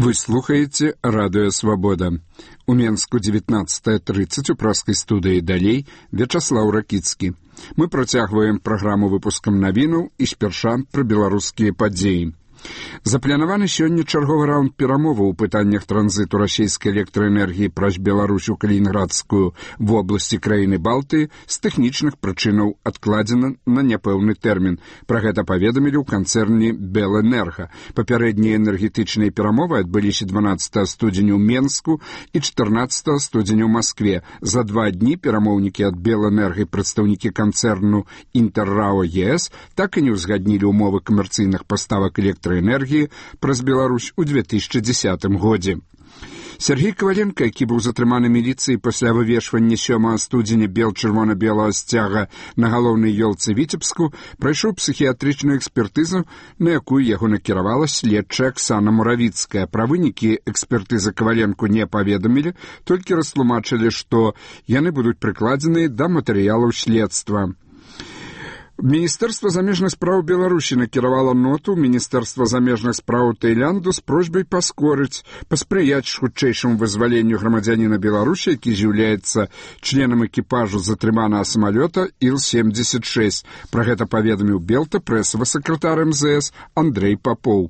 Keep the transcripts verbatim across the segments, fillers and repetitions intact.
Вы слухаеце радыё «Свабода». У Менску дзевятнаццатая трыццаць у праскай студыі далей Вячаслаў Ракіцкі. Мы працягваем праграму выпускам навінаў і спярша пра беларускія падзеі. Запланаваны сёння чарговы раунд перамоваў у пытаннях транзіту расійскай электраэнергіі праз Беларусь у Калінінградскую вобласці краіны Балтыі з тэхнічных прычынаў адкладзена на няпэўны тэрмін. Пра гэта паведамілі ў канцэрне «Белэнерга». Папярэднія энергетычныя перамовы адбыліся дванаццатага студзеня ў Менску і чатырнаццатага студзеня ў Маскве. За два дні перамоўнікі ад «Белэнерга» і прадстаўнікі канцэрну «Інтэррао ЕС» так і не ўзгаднілі ўмовы камерцыйных паставак электраэнергіі энергии праз Беларусь у две тысячи десятым годзе. Сергей Коваленко, які быў затрыманы міліцыяй пасля вывешвання сёмага студзеня бел-чырвона-белага сцяга на галоўнай ёлцы Віцебску, прайшоў псіхіятрычную экспертызу, на якую яго накіравала следчая Аксана Муравіцкая. Пра вынікі экспертызы Коваленку не паведамілі, толькі растлумачылі, што яны будуць прыкладзеныя да матэрыялаў следства. Міністэрства замежных спраў Беларусі накіравала ноту Міністэрства замежных спраў Таілянду з просьбай паскорыць, паспрыяць хутчэйшаму вызваленню грамадзяніна Беларусі, які з'яўляецца членам экіпажу затрыманага самалёта Іл семьдесят шесть. Пра гэта паведаміў Белта прэсавы сакратар эм зэ эс Андрэй Папоў.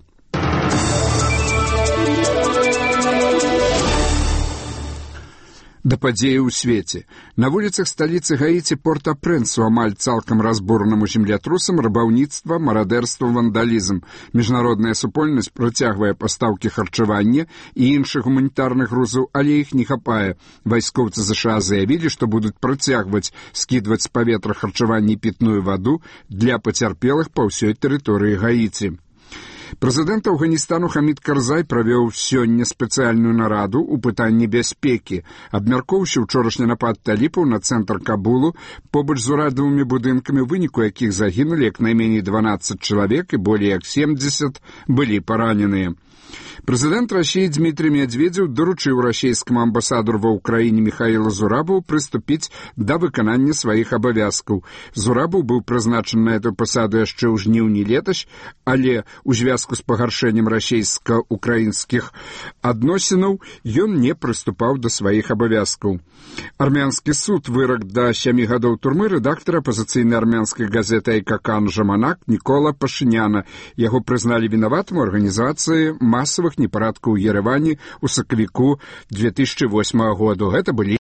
Да падзеі ў свеце. На вуліцах сталіцы Гаіці Порт-а-Прэнсу амаль цалкам разбуранаму землятрусам рабаўніцтва, марадэрства, вандалізм. Міжнародная супольнасць працягвае пастаўкі харчавання і іншых гуманітарных грузаў, але іх не хапае. Вайскоўцы ЗША заявілі, што будуць працягваць скідваць з паветра харчавання і пітную ваду для пацярпелых па ўсёй тэрыторыі Гаіці. Прэзідэнт Афганістану Хамід Карзай правёў сёння спецыяльную нараду ў пытанні бяспекі. Абмяркоўшы ўчорашні напад таліпаў на цэнтр Кабулу побач з урадавымі будынкамі, у выніку якіх загінулі як найменей дванаццаць чалавек і болей як семьдесят былі параненыя. Прэзідэнт Расіі Дмітрий Медведзеў даручыў расійскаму амбасадару ва ўкраіне Міхаілу Зурабу прыступіць да выканання сваіх абавязкаў. Зурабу быў прызначаны на эту пасаду яшчэ ў жніўні летась, але у звязку з пагаршэннем расійска-украінскіх адносінаў ён не прыступаў да сваіх абавязкаў. Армянскі суд вырак да сямі гадоў турмы рэдактара апазіцыйнай армянскай газеты «Айкакан Жаманак» Нікола Пашыняна. Яго прызналі вінаватым у арганізацыі масавых непарадкаў у Ерэване ў сакавіку две тысячи восьмага году. Гэта былі